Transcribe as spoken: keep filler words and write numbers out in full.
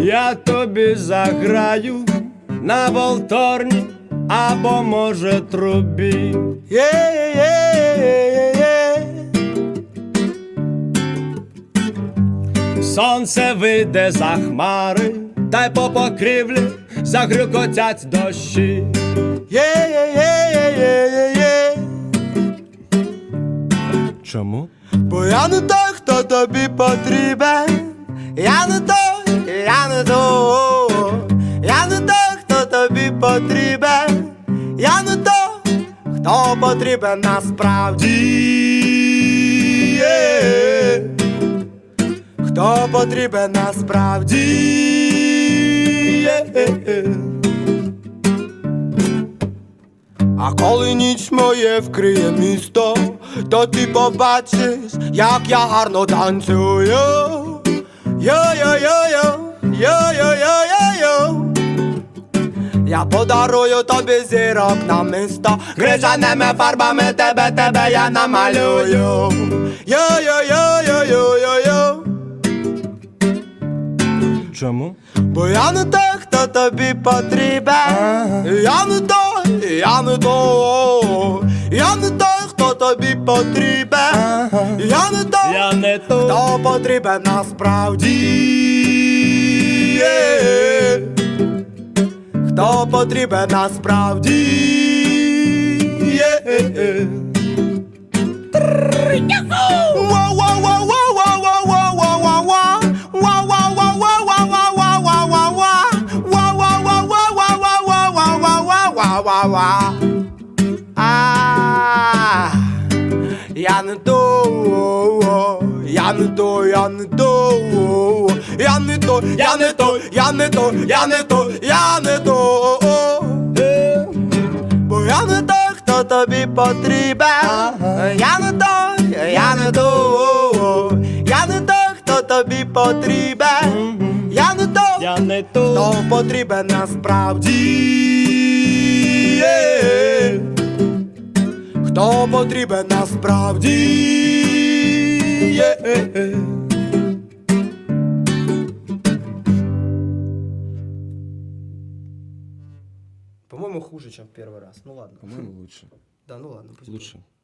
Я тобі заграю на волторні або, може, трубі. Є-є-є-є-є. Сонце вийде за хмари, та й по покрівлі загрюкотять дощі. Є-є-є-є-є-є. Чому? Бо я не той, хто тобі потрібен. Я не той, я не той. Я не той, хто тобі потрібен. Я не той, хто потрібен насправді. Є. Хто потрібен насправді. Є. А коли ніч моє вкриє місто, то ти побачиш, як я гарно танцюю. Йо-йо-йо-йо, йо-йо-йо-йо-йо. Я подарую тобі зірок на місто, крижаними фарбами тебе, тебе я намалюю. Йо-йо-йо-йо-йо-йо-йо. Чому? Бо я не той, хто тобі потрібен. Ага. Я не той, я не той. Я не той, хто тобі потрібен. Ага. Я не той, я не той, хто потрібен насправді. Є. Хто потрібен насправді. Є. А, я не то, я не то, я не то, я не то, я не то, я не то, я не то, я не то. Бо я не той, хто тобі потрібен. Я не той, я не то, я не той, хто тобі потрібен. Я не той, я не той, хто потрібен насправді. Є. Хто потрібен насправді. Є. По-моему, хуже, чем в первый раз. Ну ладно. По-моему, лучше. Да, ну ладно. Пусть Лучше. будет.